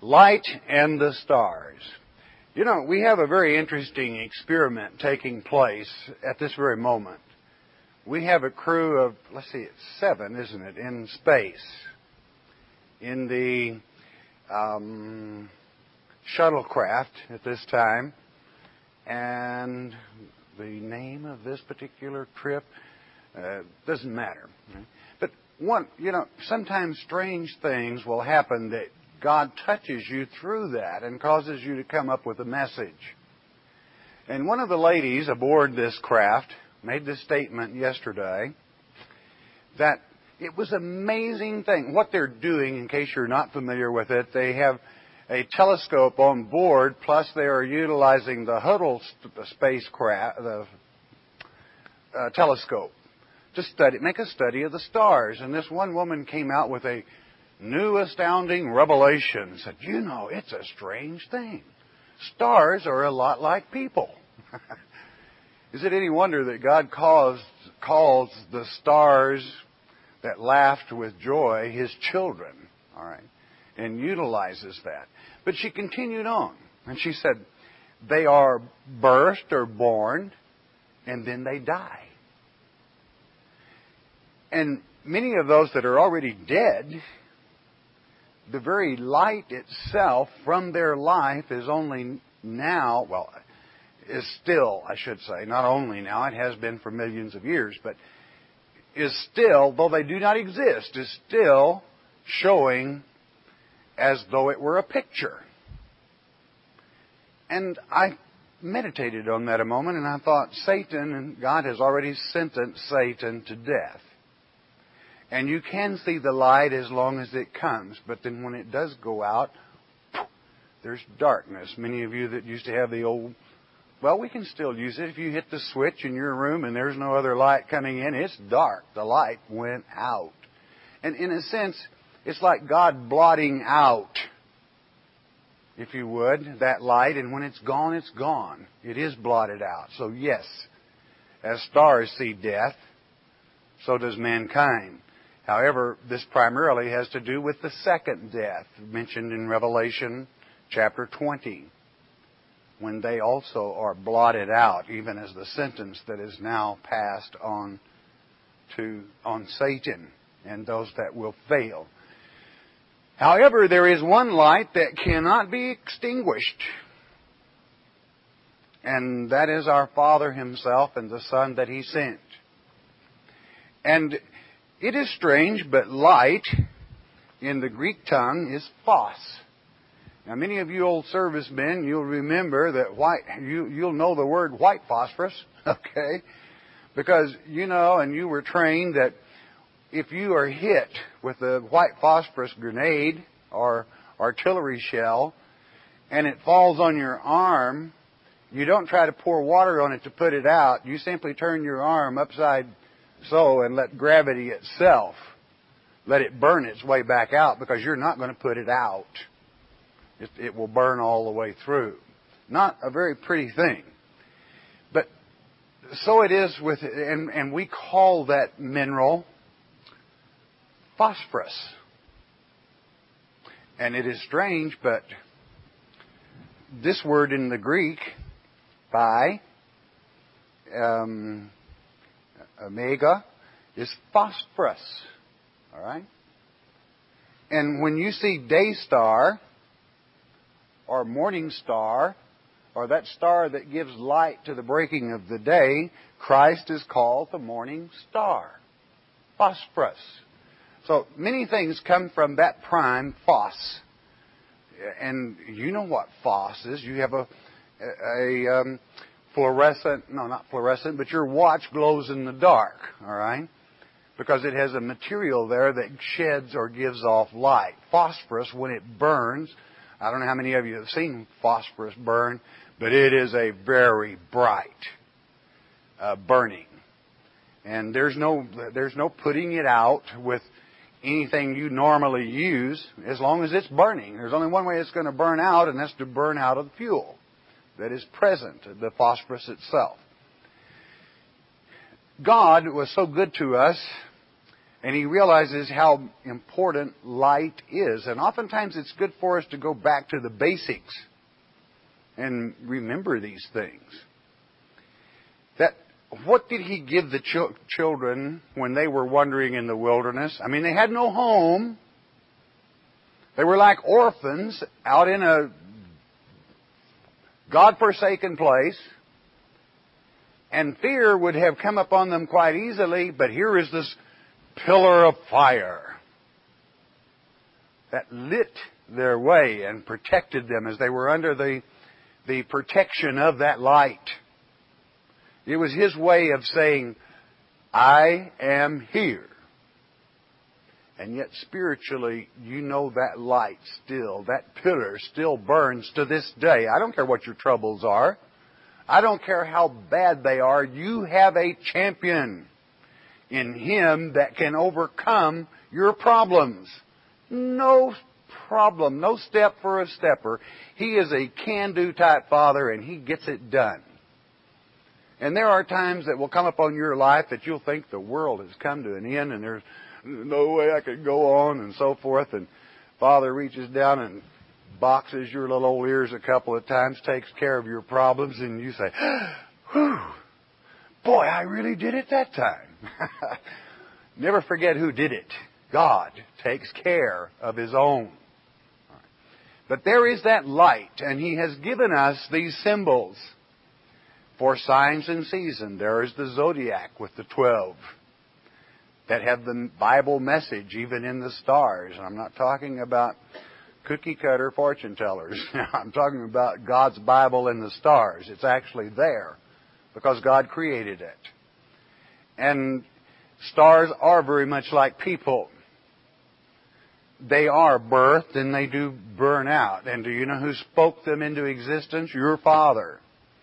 Light and the stars. You know, we have a very interesting experiment taking place at this very moment. We have a crew of, let's see, it's 7, isn't it, in space. In the shuttlecraft at this time. And the name of this particular trip doesn't matter. But sometimes strange things will happen that God touches you through that and causes you to come up with a message. And one of the ladies aboard this craft made this statement yesterday that it was an amazing thing. What they're doing, in case you're not familiar with it, they have a telescope on board, plus they are utilizing the Hubble spacecraft, the telescope, to make a study of the stars. And this one woman came out with a new astounding revelation. Said, it's a strange thing. Stars are a lot like people. Is it any wonder that God calls the stars that laughed with joy His children? All right, and utilizes that. But she continued on, and she said, they are birthed or born, and then they die. And many of those that are already dead, the very light itself from their life is only now, is still, I should say, not only now, it has been for millions of years, but is still, though they do not exist, is still showing as though it were a picture. And I meditated on that a moment, and I thought, Satan, and God has already sentenced Satan to death. And you can see the light as long as it comes, but then when it does go out, there's darkness. Many of you that used to have the old, we can still use it. If you hit the switch in your room and there's no other light coming in, it's dark. The light went out. And in a sense, it's like God blotting out, if you would, that light, and when it's gone, it's gone. It is blotted out. So yes, as stars see death, so does mankind. However, this primarily has to do with the second death mentioned in Revelation chapter 20, when they also are blotted out, even as the sentence that is now passed on Satan and those that will fail. However, there is one light that cannot be extinguished, and that is our Father Himself and the Son that He sent. And it is strange, but light in the Greek tongue is phos. Now, many of you old servicemen, you'll remember that you'll know the word white phosphorus, okay? Because and you were trained that if you are hit with a white phosphorus grenade or artillery shell and it falls on your arm, you don't try to pour water on it to put it out. You simply turn your arm upside so and let gravity itself let it burn its way back out, because you're not going to put it out. It will burn all the way through. Not a very pretty thing. But so it is with, and we call that mineral phosphorus. And it is strange, but this word in the Greek, omega, is phosphorus. All right? And when you see day star or morning star, or that star that gives light to the breaking of the day, Christ is called the morning star. Phosphorus. So many things come from that prime phos. And you know what phos is. You have a fluorescent, no, not fluorescent, but your watch glows in the dark, all right? Because it has a material there that sheds or gives off light. Phosphorus, when it burns, I don't know how many of you have seen phosphorus burn, but it is a very bright burning. And there's no putting it out with anything you normally use as long as it's burning. There's only one way it's going to burn out, and that's to burn out of the fuel that is present, the phosphorus itself. God was so good to us, And he realizes how important light is. And oftentimes it's good for us to go back to the basics and remember these things. What did he give the children when they were wandering in the wilderness? I mean, they had no home. They were like orphans out in a God-forsaken place. And fear would have come upon them quite easily, but here is this pillar of fire that lit their way and protected them as they were under the protection of that light. It was his way of saying, I am here. And yet spiritually, you know that light still, that pillar still burns to this day. I don't care what your troubles are. I don't care how bad they are. You have a champion in Him that can overcome your problems. No problem, no step for a stepper. He is a can-do type Father, and He gets it done. And there are times that will come upon your life that you'll think the world has come to an end and there's no way I could go on and so forth. And Father reaches down and boxes your little old ears a couple of times, takes care of your problems, and you say, whew, boy, I really did it that time. Never forget who did it. God takes care of His own. But there is that light, and He has given us these symbols for signs and season. There is the zodiac with the 12 that have the Bible message even in the stars. And I'm not talking about cookie-cutter fortune tellers. I'm talking about God's Bible in the stars. It's actually there because God created it. And stars are very much like people. They are birthed and they do burn out. And do you know who spoke them into existence? Your Father.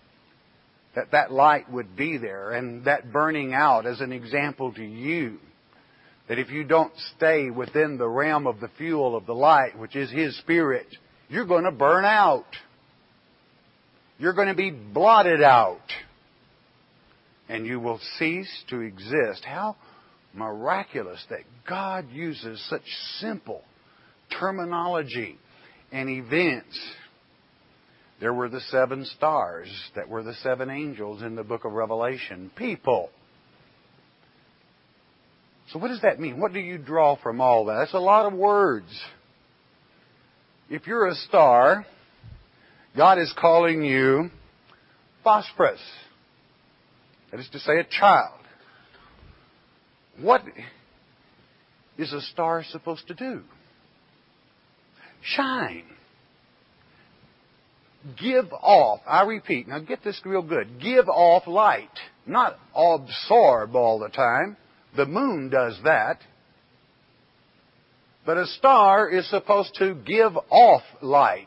That light would be there, and that burning out as an example to you. That if you don't stay within the realm of the fuel of the light, which is His Spirit, you're going to burn out. You're going to be blotted out. And you will cease to exist. How miraculous that God uses such simple terminology and events. There were the 7 stars that were the 7 angels in the book of Revelation. People. So what does that mean? What do you draw from all that? That's a lot of words. If you're a star, God is calling you phosphorus. That is to say, a child. What is a star supposed to do? Shine. Give off, I repeat, now get this real good, give off light. Not absorb all the time. The moon does that. But a star is supposed to give off light.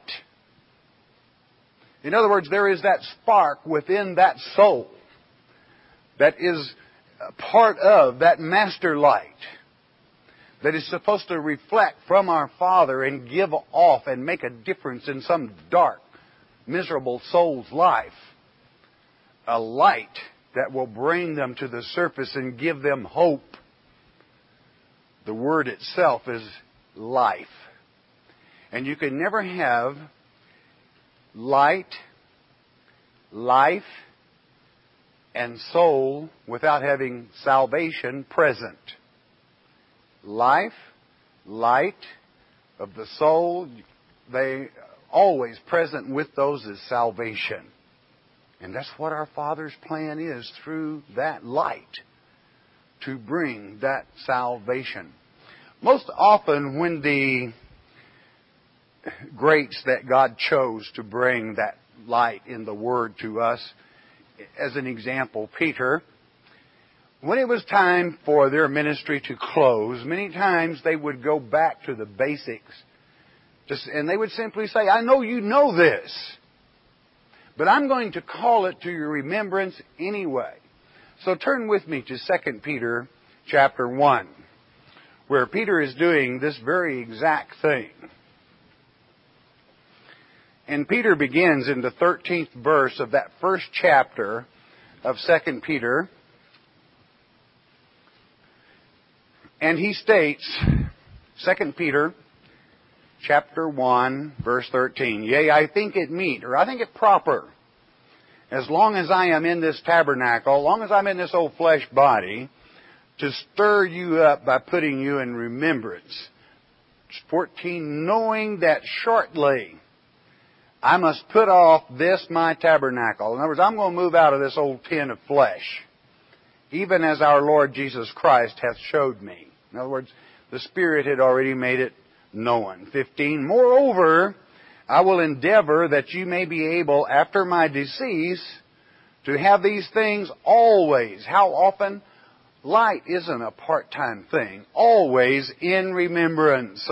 In other words, there is that spark within that soul that is part of that master light that is supposed to reflect from our Father and give off and make a difference in some dark, miserable soul's life. A light that will bring them to the surface and give them hope. The word itself is life. And you can never have light, life, and soul without having salvation present. Life, light of the soul, they always present with those is salvation. And that's what our Father's plan is through that light, to bring that salvation. Most often when the greats that God chose to bring that light in the Word to us, as an example, Peter, when it was time for their ministry to close, many times they would go back to the basics. And they would simply say, I know you know this, but I'm going to call it to your remembrance anyway. So turn with me to 2 Peter chapter 1, where Peter is doing this very exact thing. And Peter begins in the 13th verse of that first chapter of 2 Peter. And he states, 2 Peter chapter 1, verse 13, "Yea, I think it meet," or I think it proper, "as long as I am in this tabernacle, as long as I'm in this old flesh body, to stir you up by putting you in remembrance." 14, "Knowing that shortly I must put off this my tabernacle." In other words, I'm going to move out of this old tent of flesh, even as our Lord Jesus Christ hath showed me. In other words, the Spirit had already made it known. 15, "Moreover, I will endeavor that you may be able, after my decease, to have these things always." How often? Light isn't a part-time thing. Always in remembrance.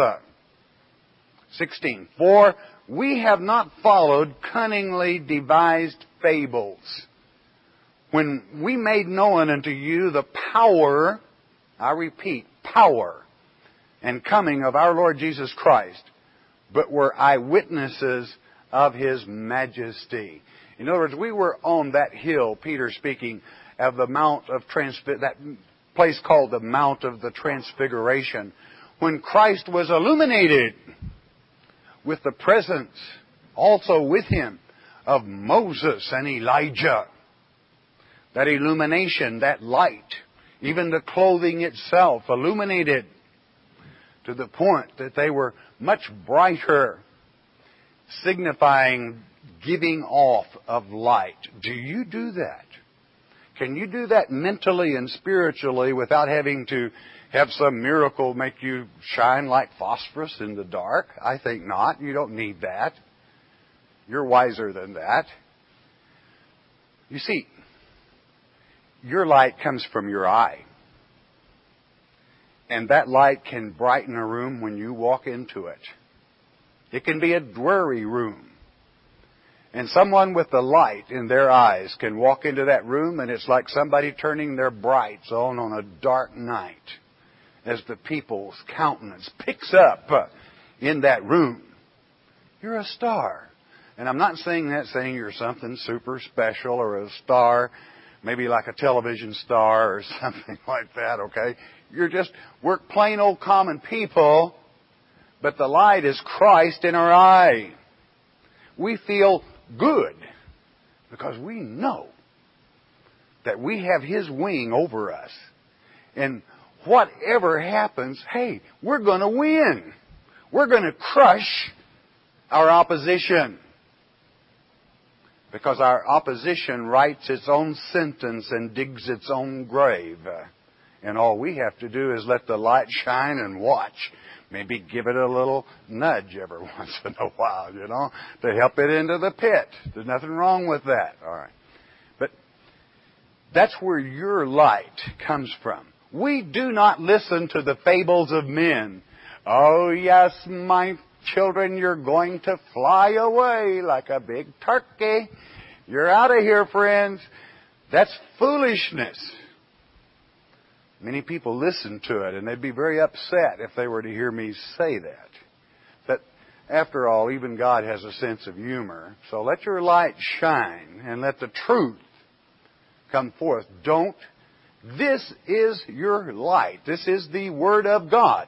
16, "For we have not followed cunningly devised fables, when we made known unto you the power," I repeat, power, "and coming of our Lord Jesus Christ, but were eyewitnesses of His majesty." In other words, we were on that hill, Peter speaking, of the Mount of that place called the Mount of the Transfiguration, when Christ was illuminated with the presence, also with Him, of Moses and Elijah. That illumination, that light, even the clothing itself illuminated to the point that they were much brighter, signifying giving off of light. Do you do that? Can you do that mentally and spiritually without having to have some miracle make you shine like phosphorus in the dark? I think not. You don't need that. You're wiser than that. You see, your light comes from your eye. And that light can brighten a room when you walk into it. It can be a dreary room. And someone with the light in their eyes can walk into that room, and it's like somebody turning their brights on a dark night as the people's countenance picks up in that room. You're a star. And I'm not saying that saying you're something super special or a star, maybe like a television star or something like that, okay? We're plain old common people, but the light is Christ in our eye. We feel good because we know that we have His wing over us. And whatever happens, hey, we're going to win. We're going to crush our opposition. Because our opposition writes its own sentence and digs its own grave. And all we have to do is let the light shine and watch. Maybe give it a little nudge every once in a while, to help it into the pit. There's nothing wrong with that. All right. But that's where your light comes from. We do not listen to the fables of men. "Oh, yes, my children, you're going to fly away like a big turkey. You're out of here, friends." That's foolishness. Many people listen to it, and they'd be very upset if they were to hear me say that. But after all, even God has a sense of humor. So let your light shine and let the truth come forth. This is your light. This is the Word of God.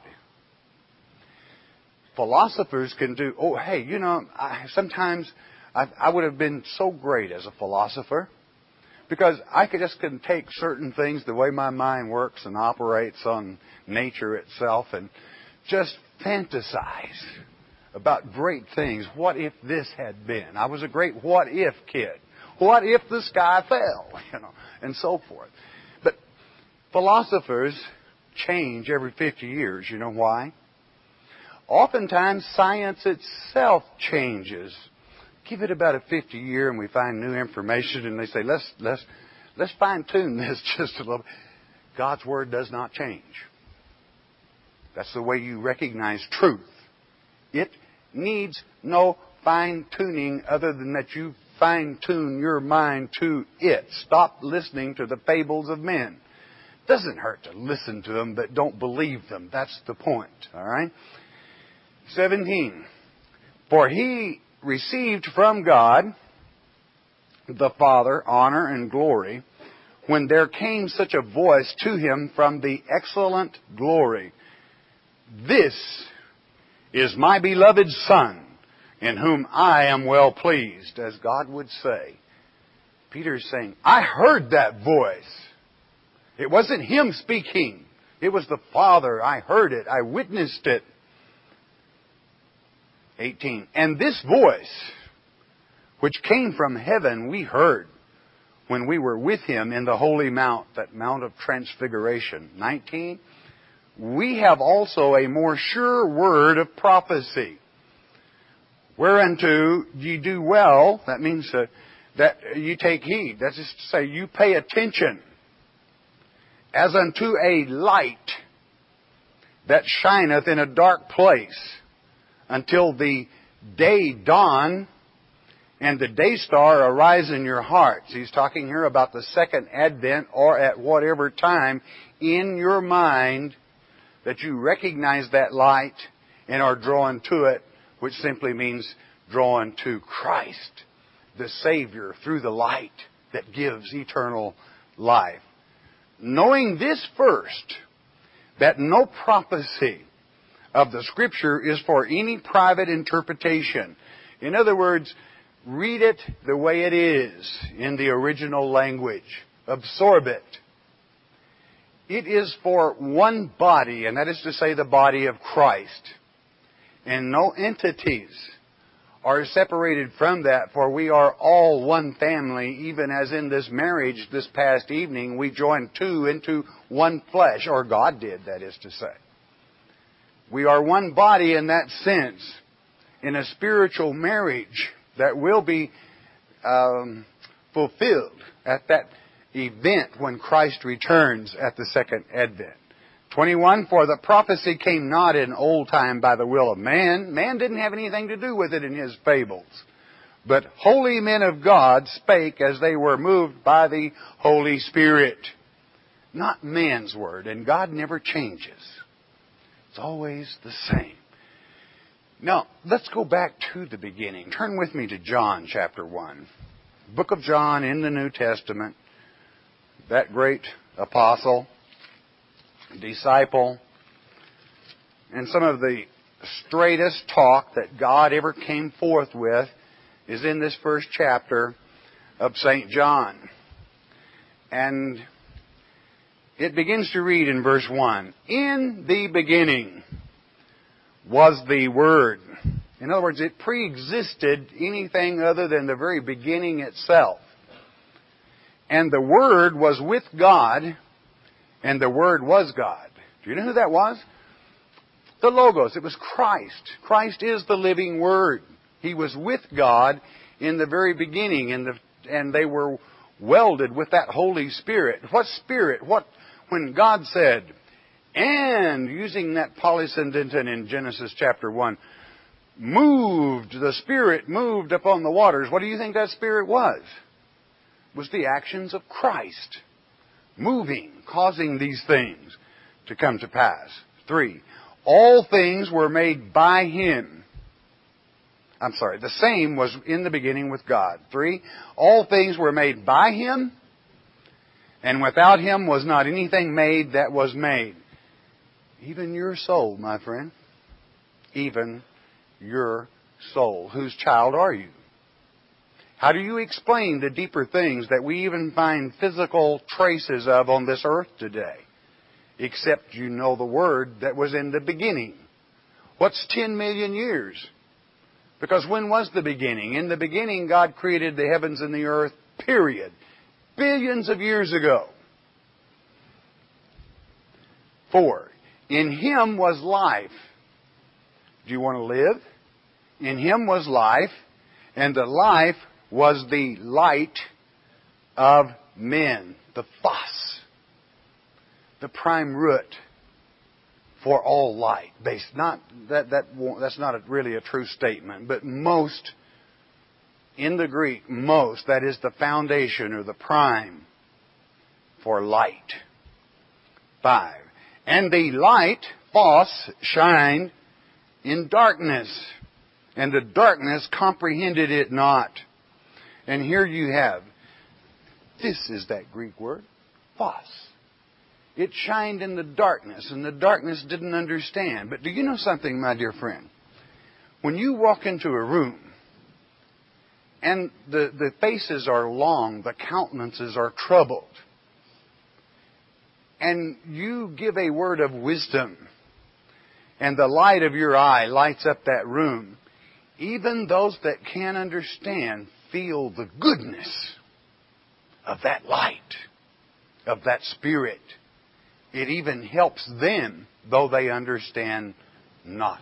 Philosophers can do, sometimes I would have been so great as a philosopher because I can take certain things, the way my mind works and operates on nature itself, and just fantasize about great things. What if this had been? I was a great what if kid. What if the sky fell? And so forth. But philosophers change every 50 years. You know why? Oftentimes, science itself changes. Give it about a 50 year and we find new information and they say, let's fine-tune this just a little bit. God's Word does not change. That's the way you recognize truth. It needs no fine-tuning other than that you fine-tune your mind to it. Stop listening to the fables of men. It doesn't hurt to listen to them, but don't believe them. That's the point. All right? 17. For He received from God the Father honor and glory when there came such a voice to him from the excellent glory, "This is my beloved Son, in whom I am well pleased," as God would say. Peter's saying, I heard that voice. It wasn't him speaking. It was the Father. I heard it. I witnessed it. 18. And this voice, which came from heaven, we heard when we were with him in the holy mount, that Mount of Transfiguration. 19. We have also a more sure word of prophecy, whereunto ye do well. That means that you take heed. That's just to say, you pay attention. As unto a light that shineth in a dark place, until the day dawn and the day star arise in your hearts. He's talking here about the second advent, or at whatever time in your mind that you recognize that light and are drawn to it, which simply means drawn to Christ, the Savior, through the light that gives eternal life. Knowing this first, that no prophecy of the Scripture is for any private interpretation. In other words, read it the way it is in the original language. Absorb it. It is for one body, and that is to say the body of Christ. And no entities are separated from that, for we are all one family, even as in this marriage this past evening we joined two into one flesh, or God did, that is to say. We are one body in that sense, in a spiritual marriage that will be fulfilled at that event when Christ returns at the second advent. 21, for the prophecy came not in old time by the will of man. Man didn't have anything to do with it in his fables. But holy men of God spake as they were moved by the Holy Spirit. Not man's word, and God never changes. It's always the same. Now, let's go back to the beginning. Turn with me to John chapter 1. Book of John in the New Testament. That great apostle, disciple, and some of the straightest talk that God ever came forth with is in this first chapter of St. John. And it begins to read in verse 1, in the beginning was the Word. In other words, it pre-existed anything other than the very beginning itself. And the Word was with God, and the Word was God. Do you know who that was? The Logos. It was Christ. Christ is the living Word. He was with God in the very beginning, and they were welded with that Holy Spirit. What Spirit? When God said, and using that polysyndeton in Genesis chapter 1, the Spirit moved upon the waters. What do you think that Spirit was? It was the actions of Christ moving, causing these things to come to pass. 3, all things were made by Him. The same was in the beginning with God. 3, all things were made by Him, and without Him was not anything made that was made. Even your soul, my friend. Even your soul. Whose child are you? How do you explain the deeper things that we even find physical traces of on this earth today? Except you know the Word that was in the beginning. What's 10 million years? Because when was the beginning? In the beginning, God created the heavens and the earth, period. Billions of years ago. 4, in Him was life. Do you want to live? In Him was life, and the life was the light of men. The phos. The prime root for all light. That's not really a true statement, but most, in the Greek, most, that is the foundation or the prime for light. 5, and the light, phos, shined in darkness, and the darkness comprehended it not. And here you have, this is that Greek word, phos. It shined in the darkness, and the darkness didn't understand. But do you know something, my dear friend? When you walk into a room, and the faces are long, the countenances are troubled, and you give a word of wisdom, and the light of your eye lights up that room, even those that can't understand feel the goodness of that light, of that Spirit. It even helps them, though they understand not.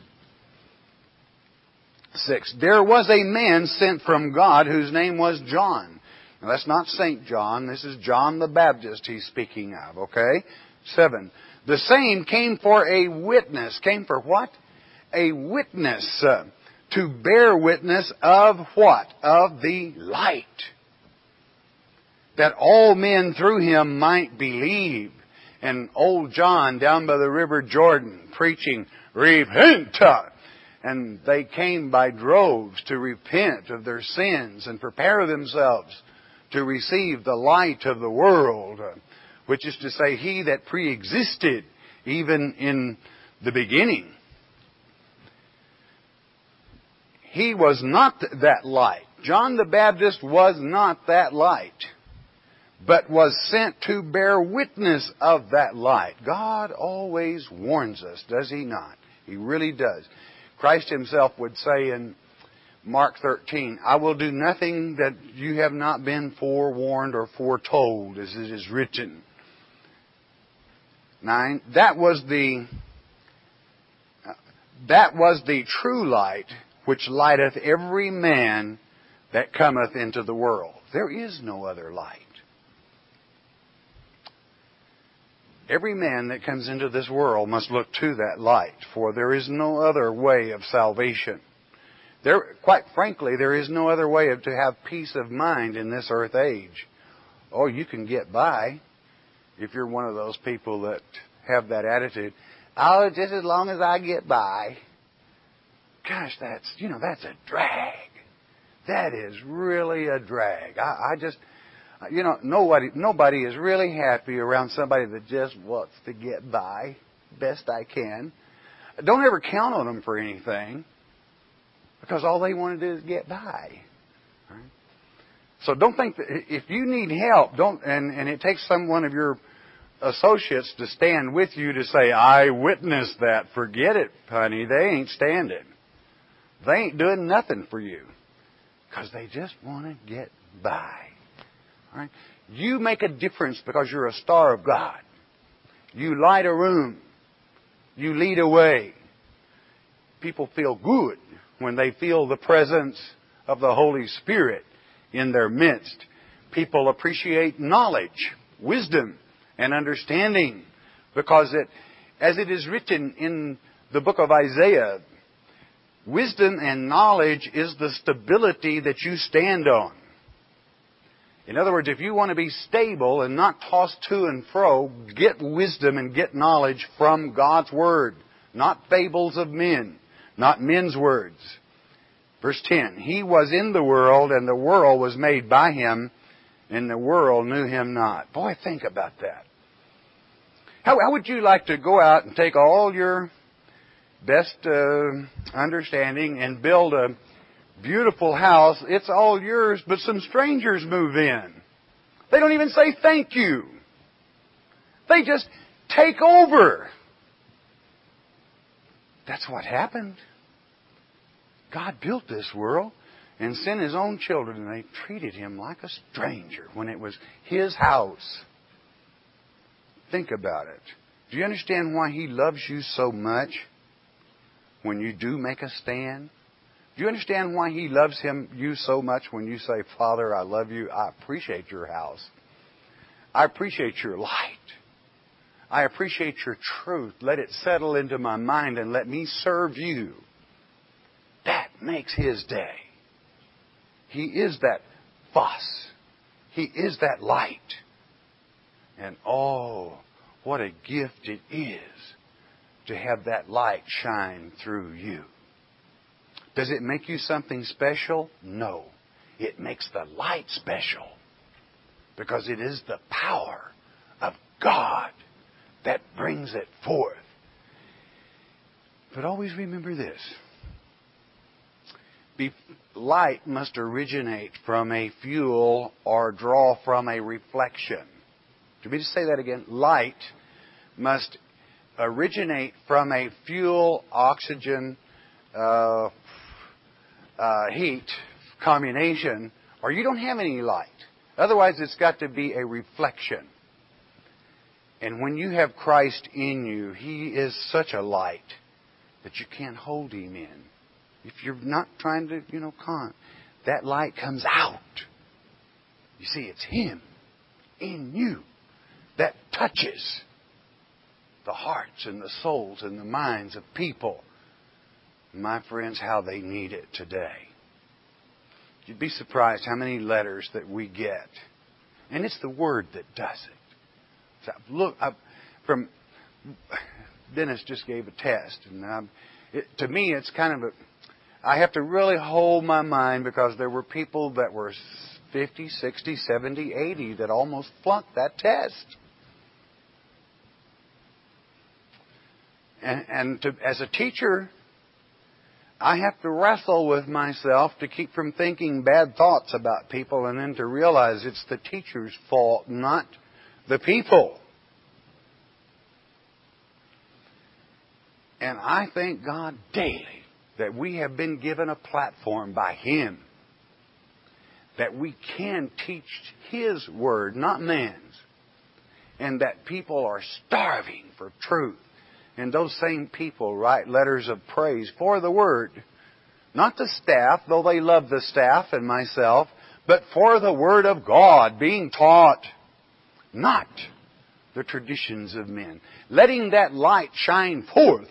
6. There was a man sent from God whose name was John. Now, that's not St. John. This is John the Baptist he's speaking of, okay? 7. The same came for a witness. Came for what? A witness. To bear witness of what? Of the light. That all men through him might believe. And old John down by the river Jordan preaching, repent! And they came by droves to repent of their sins and prepare themselves to receive the light of the world, which is to say, He that pre-existed even in the beginning. He was not that light. John the Baptist was not that light, but was sent to bear witness of that light. God always warns us, does He not? He really does. Christ Himself would say in Mark 13, I will do nothing that you have not been forewarned or foretold, as it is written. 9. That was the true light which lighteth every man that cometh into the world. There is no other light. Every man that comes into this world must look to that light, for there is no other way of salvation. Quite frankly, there is no other way to have peace of mind in this earth age. Oh, you can get by if you're one of those people that have that attitude. Oh, just as long as I get by. Gosh, that's a drag. That is really a drag. Nobody is really happy around somebody that just wants to get by best I can. Don't ever count on them for anything, because all they want to do is get by. Right? So don't think that if you need help, and it takes one of your associates to stand with you to say, I witnessed that. Forget it, honey. They ain't standing. They ain't doing nothing for you, because they just want to get by. All right? You make a difference because you're a star of God. You light a room. You lead a way. People feel good when they feel the presence of the Holy Spirit in their midst. People appreciate knowledge, wisdom, and understanding, because as it is written in the book of Isaiah, wisdom and knowledge is the stability that you stand on. In other words, if you want to be stable and not tossed to and fro, get wisdom and get knowledge from God's Word, not fables of men, not men's words. Verse 10, He was in the world, and the world was made by Him, and the world knew Him not. Boy, think about that. How would you like to go out and take all your best understanding and build a beautiful house? It's all yours, but some strangers move in. They don't even say thank you. They just take over. That's what happened. God built this world and sent His own children, and they treated Him like a stranger when it was His house. Think about it. Do you understand why He loves you so much when you do make a stand? Do you understand why He loves you so much when you say, Father, I love you. I appreciate your house. I appreciate your light. I appreciate your truth. Let it settle into my mind and let me serve you. That makes His day. He is that phos. He is that light. And oh, what a gift it is to have that light shine through you. Does it make you something special? No. It makes the light special, because it is the power God that brings it forth. But always remember this. Light must originate from a fuel or draw from a reflection. Do you want me to say that again? Light must originate from a fuel, oxygen, heat combination, or you don't have any light. Otherwise, it's got to be a reflection. And when you have Christ in you, He is such a light that you can't hold Him in. If you're not trying to, that light comes out. You see, it's Him in you that touches the hearts and the souls and the minds of people. My friends, how they need it today. You'd be surprised how many letters that we get. And it's the Word that does it. So Dennis just gave a test. And to me, it's kind of I have to really hold my mind because there were people that were 50, 60, 70, 80 that almost flunked that test. As a teacher, I have to wrestle with myself to keep from thinking bad thoughts about people and then to realize it's the teacher's fault, not the people. And I thank God daily that we have been given a platform by Him, that we can teach His Word, not man's, and that people are starving for truth. And those same people write letters of praise for the Word. Not the staff, though they love the staff and myself, but for the Word of God being taught, not the traditions of men. Letting that light shine forth.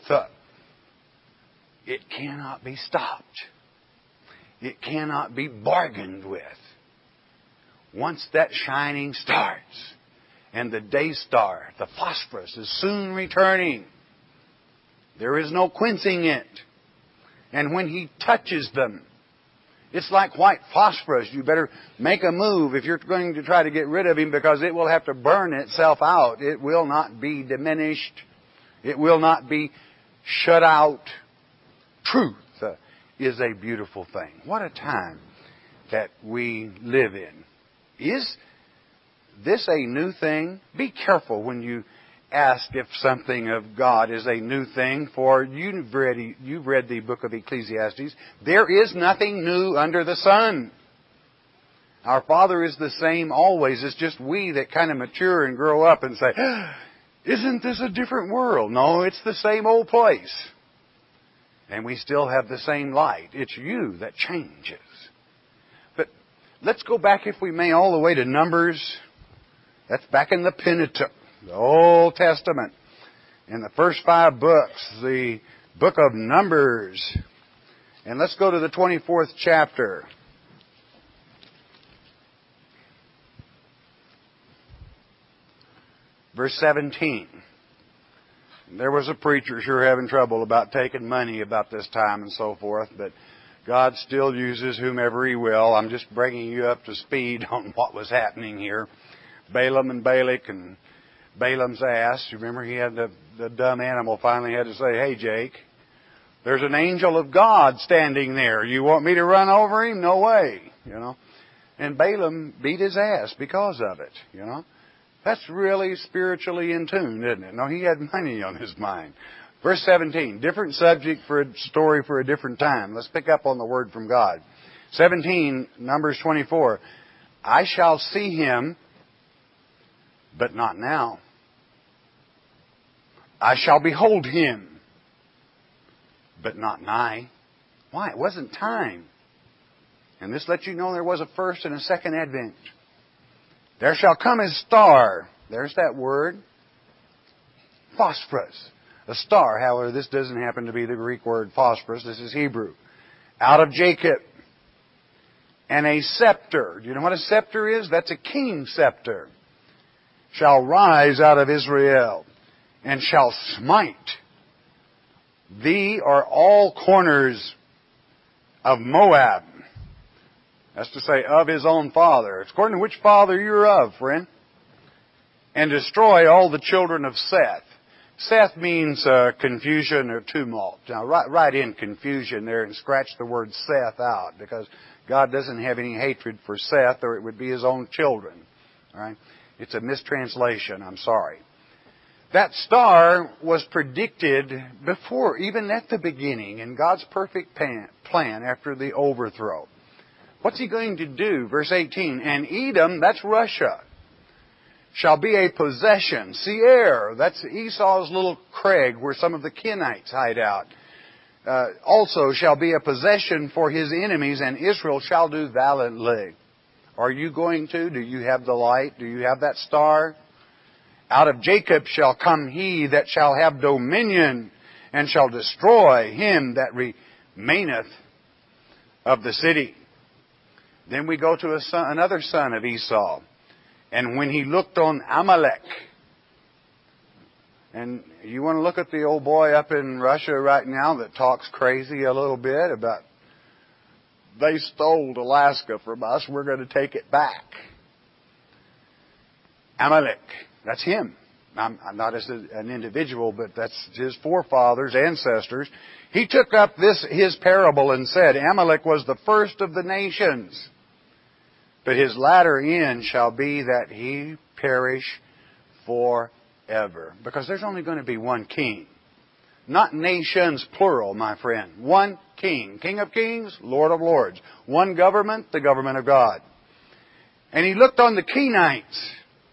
It cannot be stopped. It cannot be bargained with. Once that shining starts, and the day star, the phosphorus, is soon returning, there is no quenching it. And when He touches them, it's like white phosphorus. You better make a move if you're going to try to get rid of Him, because it will have to burn itself out. It will not be diminished. It will not be shut out. Truth is a beautiful thing. What a time that we live in. Is this a new thing? Be careful when you ask if something of God is a new thing, for you've read the book of Ecclesiastes. There is nothing new under the sun. Our Father is the same always. It's just we that kind of mature and grow up and say, isn't this a different world? No, it's the same old place. And we still have the same light. It's you that changes. But let's go back, if we may, all the way to Numbers. That's back in the Pentateuch, the Old Testament. In the first 5 books, the book of Numbers. And let's go to the 24th chapter. Verse 17. There was a preacher sure having trouble about taking money about this time and so forth, but God still uses whomever He will. I'm just bringing you up to speed on what was happening here. Balaam and Balak and Balaam's ass. You remember he had the dumb animal finally had to say, hey, Jake, there's an angel of God standing there. You want me to run over him? No way, And Balaam beat his ass because of it, That's really spiritually in tune, isn't it? No, he had money on his mind. Verse 17, different subject for a story for a different time. Let's pick up on the word from God. 17, Numbers 24. I shall see him, but not now. I shall behold him, but not nigh. Why? It wasn't time. And this lets you know there was a first and a second advent. There shall come a star. There's that word. Phosphorus. A star, however, this doesn't happen to be the Greek word phosphorus. This is Hebrew. Out of Jacob. And a scepter. Do you know what a scepter is? That's a king's scepter. Shall rise out of Israel. And shall smite thee or all corners of Moab. That's to say, of his own father. It's according to which father you're of, friend. and destroy all the children of Seth. Seth means confusion or tumult. Now, write in confusion there and scratch the word Seth out, because God doesn't have any hatred for Seth, or it would be His own children. All right? It's a mistranslation. I'm sorry. That star was predicted before, even at the beginning, in God's perfect plan after the overthrow. What's He going to do? Verse 18, and Edom, that's Russia, shall be a possession. Seir, that's Esau's little crag where some of the Kenites hide out. Also shall be a possession for his enemies, and Israel shall do valiantly. Are you going to? Do you have the light? Do you have that star? Out of Jacob shall come he that shall have dominion, and shall destroy him that remaineth of the city. Then we go to another son of Esau. And when he looked on Amalek, and you want to look at the old boy up in Russia right now that talks crazy a little bit about, they stole Alaska from us, we're going to take it back. Amalek, that's him. Not as an individual, but that's his forefathers, ancestors. He took up his parable and said, Amalek was the first of the nations, but his latter end shall be that he perish forever. Because there's only going to be one king. Not nations, plural, my friend. One king. King of kings, Lord of lords. One government, the government of God. And he looked on the Kenites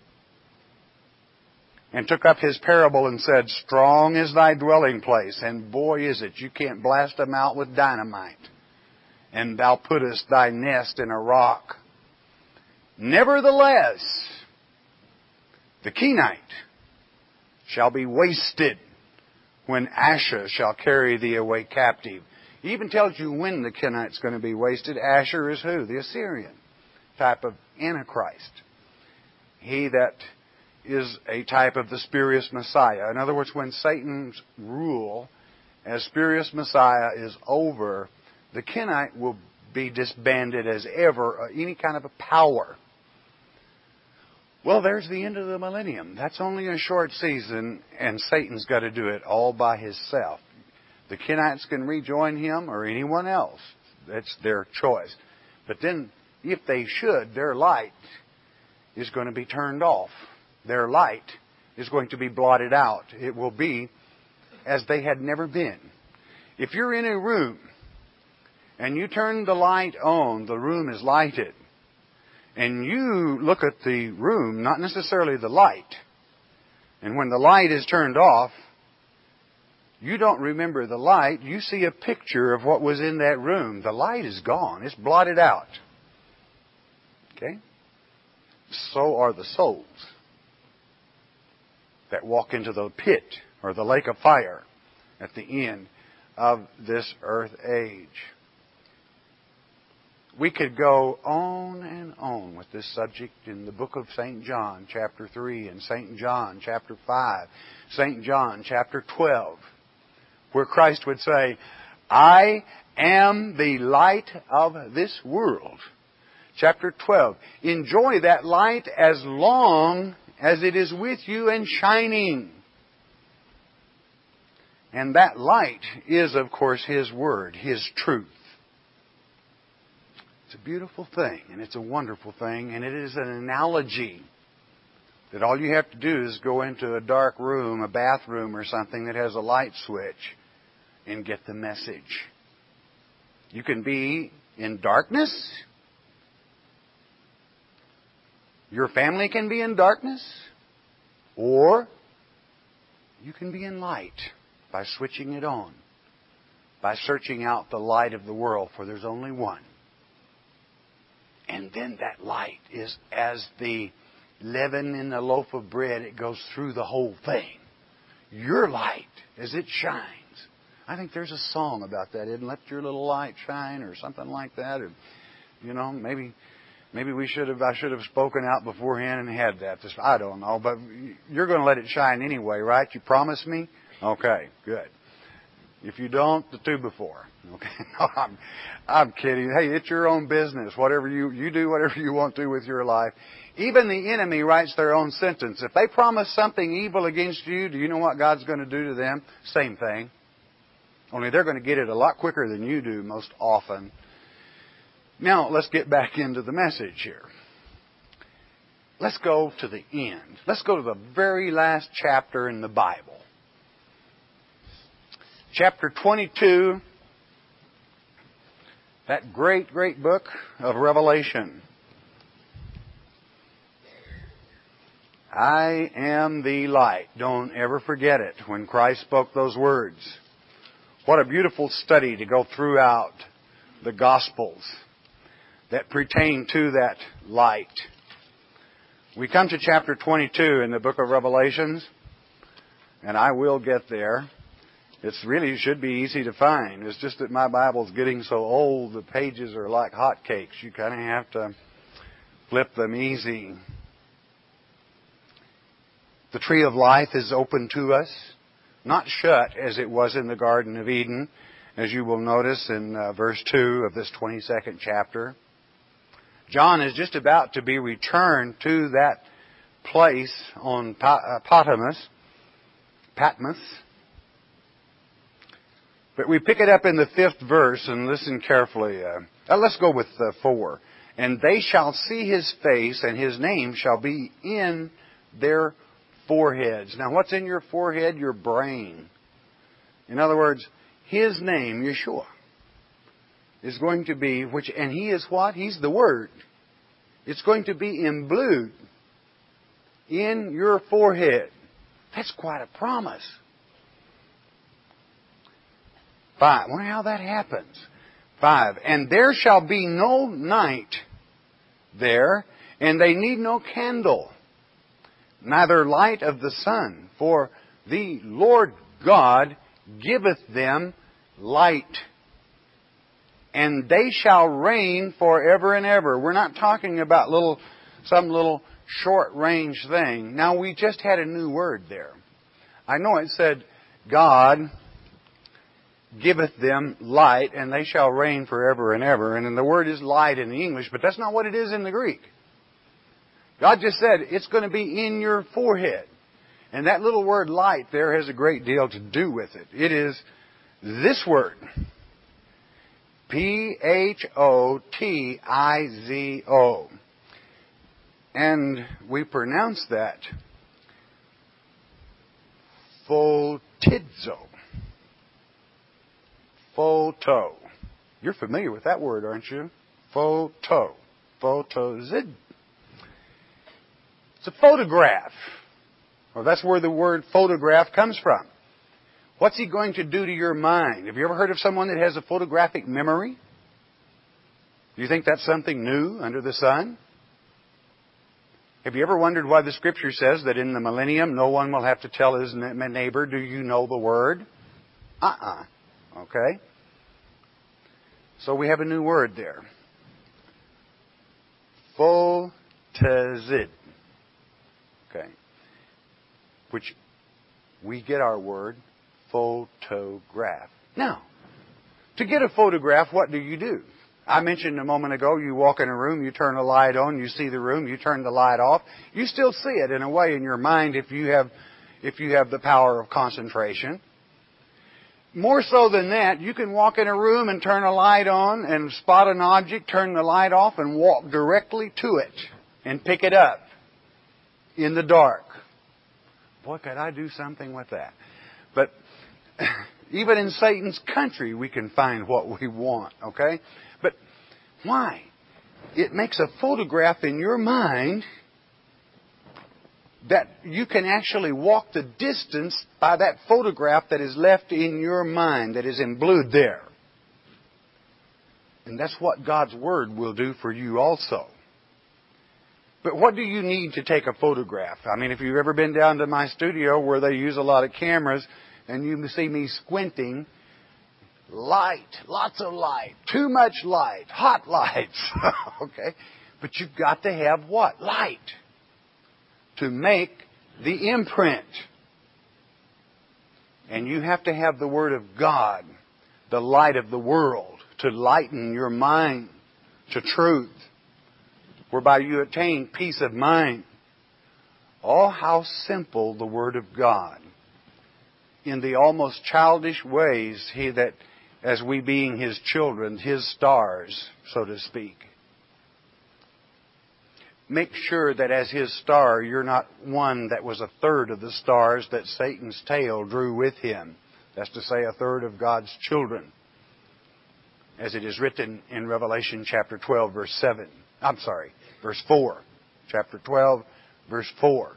and took up his parable and said, strong is thy dwelling place, and boy is it, you can't blast them out with dynamite. And thou puttest thy nest in a rock. Nevertheless, the Kenite shall be wasted when Asher shall carry thee away captive. He even tells you when the Kenite's going to be wasted. Asher is who? The Assyrian type of Antichrist. He that is a type of the spurious Messiah. In other words, when Satan's rule as spurious Messiah is over, the Kenite will be disbanded as ever, any kind of a power. Well, there's the end of the millennium. That's only a short season, and Satan's got to do it all by himself. The Kenites can rejoin him or anyone else. That's their choice. But then, if they should, their light is going to be turned off. Their light is going to be blotted out. It will be as they had never been. If you're in a room and you turn the light on, the room is lighted. And you look at the room, not necessarily the light. And when the light is turned off, you don't remember the light. You see a picture of what was in that room. The light is gone. It's blotted out. Okay? So are the souls that walk into the pit or the lake of fire at the end of this earth age. We could go on and on with this subject in the book of St. John, chapter 3, and St. John, chapter 5, St. John, chapter 12, where Christ would say, I am the light of this world. Chapter 12. Enjoy that light as long as it is with you and shining. And that light is, of course, His Word, His truth. It's a beautiful thing, and it's a wonderful thing, and it is an analogy that all you have to do is go into a dark room, a bathroom or something that has a light switch, and get the message. You can be in darkness. Your family can be in darkness. Or you can be in light by switching it on, by searching out the light of the world, for there's only one. And then that light is as the leaven in a loaf of bread. It goes through the whole thing. Your light, as it shines. I think there's a song about that, isn't it? Let your little light shine, or something like that. Or, maybe I should have spoken out beforehand and had that. I don't know. But you're going to let it shine anyway, right? You promise me? Okay, good. If you don't, the two before. Okay, no, I'm kidding. Hey, it's your own business. Whatever you do, whatever you want to with your life. Even the enemy writes their own sentence. If they promise something evil against you, do you know what God's going to do to them? Same thing. Only they're going to get it a lot quicker than you do most often. Now, let's get back into the message here. Let's go to the end. Let's go to the very last chapter in the Bible. Chapter 22, that great, great book of Revelation. I am the light. Don't ever forget it when Christ spoke those words. What a beautiful study to go throughout the Gospels that pertain to that light. We come to chapter 22 in the book of Revelations, and I will get there. It's really should be easy to find. It's just that my Bible's getting so old, the pages are like hotcakes. You kind of have to flip them easy. The tree of life is open to us, not shut as it was in the Garden of Eden, as you will notice in verse 2 of this 22nd chapter. John is just about to be returned to that place on Patmos. But we pick it up in the 5th verse and listen carefully. Let's go with 4. And they shall see his face, and his name shall be in their foreheads. Now, what's in your forehead? Your brain. In other words, his name, Yeshua, is going to be, and he is what? He's the Word. It's going to be imbued in your forehead. That's quite a promise. 5. I wonder how that happens. 5. And there shall be no night there, and they need no candle, neither light of the sun, for the Lord God giveth them light. And they shall reign forever and ever. We're not talking about some little short-range thing. Now, we just had a new word there. I know it said, God giveth them light, and they shall reign forever and ever. And then the word is light in the English, but that's not what it is in the Greek. God just said, it's going to be in your forehead. And that little word light there has a great deal to do with it. It is this word. P-H-O-T-I-Z-O. And we pronounce that photizo. Photo. You're familiar with that word, aren't you? Photo. Photozid. It's a photograph. Well, that's where the word photograph comes from. What's he going to do to your mind? Have you ever heard of someone that has a photographic memory? Do you think that's something new under the sun? Have you ever wondered why the Scripture says that in the millennium no one will have to tell his neighbor, do you know the word? Okay? So we have a new word there. Photozid. Okay. Which we get our word photograph. Now, to get a photograph, what do you do? I mentioned a moment ago, you walk in a room, you turn a light on, you see the room, you turn the light off. You still see it in a way in your mind if you have the power of concentration. More so than that, you can walk in a room and turn a light on and spot an object, turn the light off, and walk directly to it and pick it up in the dark. Boy, could I do something with that. But even in Satan's country, we can find what we want, okay? But why? It makes a photograph in your mind that you can actually walk the distance by that photograph that is left in your mind, that is imbued there. And that's what God's Word will do for you also. But what do you need to take a photograph? I mean, if you've ever been down to my studio where they use a lot of cameras and you see me squinting, light, lots of light, too much light, hot lights, okay? But you've got to have what? Light to make the imprint. And you have to have the Word of God, the light of the world, to lighten your mind to truth, whereby you attain peace of mind. Oh, how simple the Word of God. In the almost childish ways, as we being His children, His stars, so to speak. Make sure that as His star, you're not one that was a third of the stars that Satan's tail drew with him. That's to say, a third of God's children. As it is written in Revelation chapter 12, verse 4. Chapter 12, verse 4.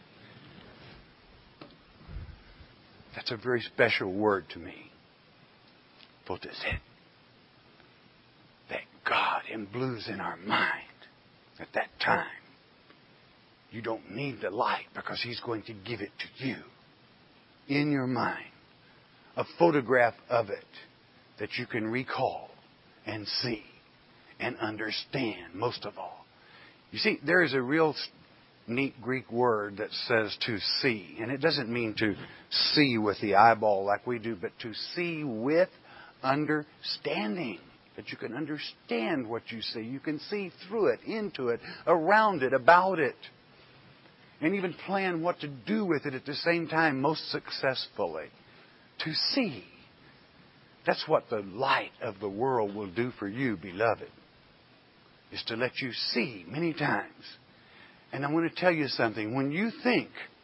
That's a very special word to me. What is it? That God imblues in our mind at that time. You don't need the light because He's going to give it to you in your mind. A photograph of it that you can recall and see and understand most of all. You see, there is a real neat Greek word that says to see. And it doesn't mean to see with the eyeball like we do, but to see with understanding. That you can understand what you see. You can see through it, into it, around it, about it. And even plan what to do with it at the same time most successfully. To see. That's what the light of the world will do for you, beloved. Is to let you see many times. And I want to tell you something. When you think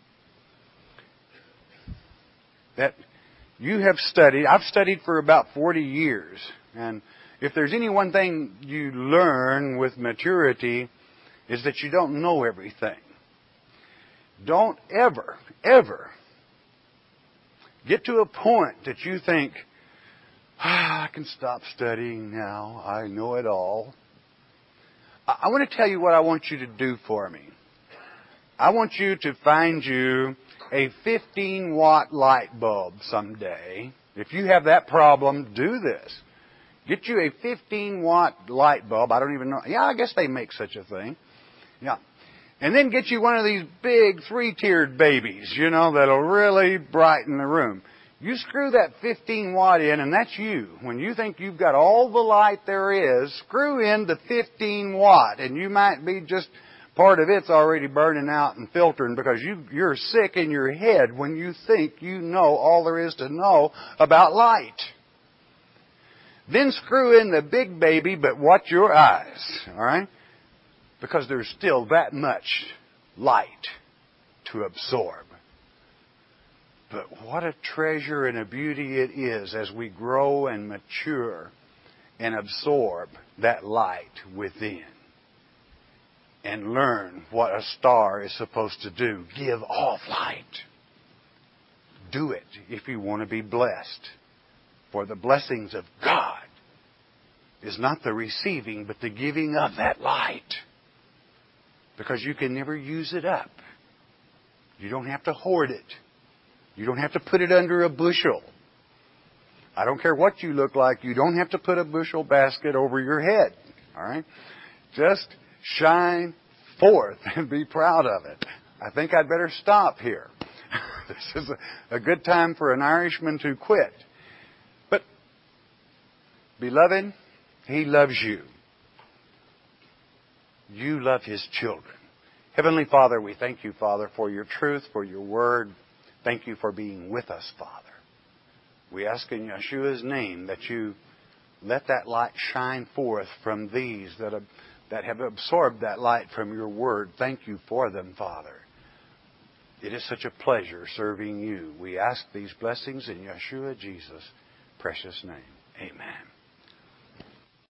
that you have studied, I've studied for about 40 years. And if there's any one thing you learn with maturity, is that you don't know everything. Don't ever, ever get to a point that you think, I can stop studying now. I know it all. I want to tell you what I want you to do for me. I want you to find you a 15-watt light bulb someday. If you have that problem, do this. Get you a 15-watt light bulb. I don't even know. Yeah, I guess they make such a thing. Yeah. And then get you one of these big 3-tiered babies, that'll really brighten the room. You screw that 15-watt in, and that's you. When you think you've got all the light there is, screw in the 15-watt, and you might be just part of it's already burning out and filtering because you're sick in your head when you think you know all there is to know about light. Then screw in the big baby, but watch your eyes, all right? Because there's still that much light to absorb. But what a treasure and a beauty it is as we grow and mature and absorb that light within. And learn what a star is supposed to do. Give off light. Do it if you want to be blessed. For the blessings of God is not the receiving, but the giving of that light. Because you can never use it up. You don't have to hoard it. You don't have to put it under a bushel. I don't care what you look like. You don't have to put a bushel basket over your head. All right? Just shine forth and be proud of it. I think I'd better stop here. This is a good time for an Irishman to quit. But, beloved, He loves you. You love His children. Heavenly Father, we thank You, Father, for Your truth, for Your word. Thank You for being with us, Father. We ask in Yeshua's name that You let that light shine forth from these that have absorbed that light from Your word. Thank You for them, Father. It is such a pleasure serving You. We ask these blessings in Yeshua Jesus' precious name. Amen.